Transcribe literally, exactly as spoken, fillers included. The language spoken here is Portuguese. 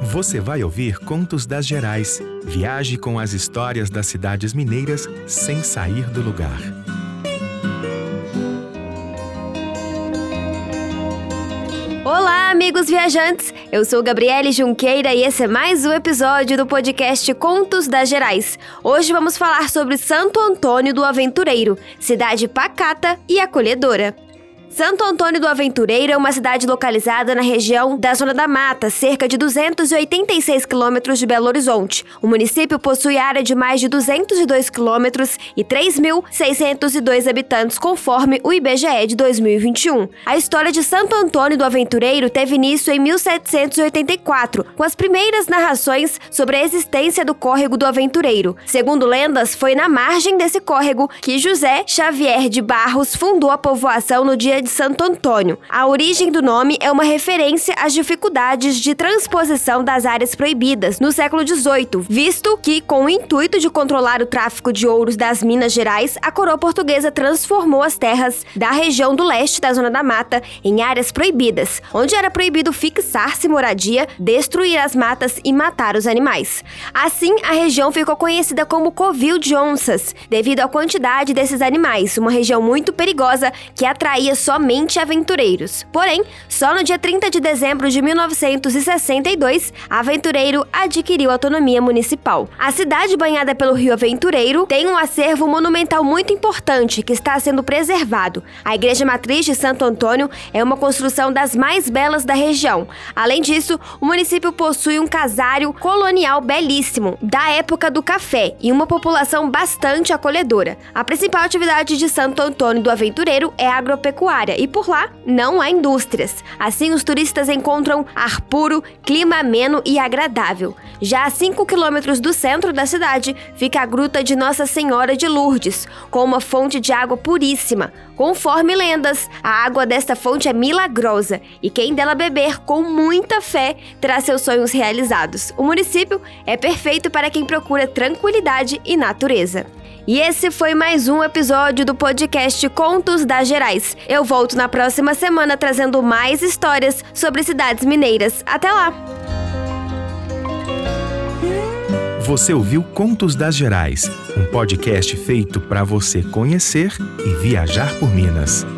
Você vai ouvir Contos das Gerais. Viaje com as histórias das cidades mineiras sem sair do lugar. Olá, amigos viajantes! Eu sou Gabriele Junqueira e esse é mais um episódio do podcast Contos das Gerais. Hoje vamos falar sobre Santo Antônio do Aventureiro, cidade pacata e acolhedora. Santo Antônio do Aventureiro é uma cidade localizada na região da Zona da Mata, cerca de duzentos e oitenta e seis quilômetros de Belo Horizonte. O município possui área de mais de duzentos e dois quilômetros e três mil seiscentos e dois habitantes, conforme o I B G E de dois mil e vinte e um. A história de Santo Antônio do Aventureiro teve início em mil setecentos e oitenta e quatro, com as primeiras narrações sobre a existência do córrego do Aventureiro. Segundo lendas, foi na margem desse córrego que José Xavier de Barros fundou a povoação no dia de Santo Antônio. A origem do nome é uma referência às dificuldades de transposição das áreas proibidas no século dezoito, visto que, com o intuito de controlar o tráfico de ouros das Minas Gerais, a coroa portuguesa transformou as terras da região do leste da Zona da Mata em áreas proibidas, onde era proibido fixar-se moradia, destruir as matas e matar os animais. Assim, a região ficou conhecida como Covil de Onças, devido à quantidade desses animais, uma região muito perigosa que atraía somente aventureiros. Porém, só no dia trinta de dezembro de mil novecentos e sessenta e dois, Aventureiro adquiriu autonomia municipal. A cidade, banhada pelo rio Aventureiro, tem um acervo monumental muito importante que está sendo preservado. A Igreja Matriz de Santo Antônio é uma construção das mais belas da região. Além disso, o município possui um casário colonial belíssimo, da época do café, e uma população bastante acolhedora. A principal atividade de Santo Antônio do Aventureiro é a agropecuária, e por lá não há indústrias. Assim, os turistas encontram ar puro, clima ameno e agradável. Já a cinco quilômetros do centro da cidade fica a Gruta de Nossa Senhora de Lourdes, com uma fonte de água puríssima. Conforme lendas, a água desta fonte é milagrosa e quem dela beber com muita fé terá seus sonhos realizados. O município é perfeito para quem procura tranquilidade e natureza. E esse foi mais um episódio do podcast Contos das Gerais. Eu volto na próxima semana trazendo mais histórias sobre cidades mineiras. Até lá! Você ouviu Contos das Gerais, um podcast feito para você conhecer e viajar por Minas.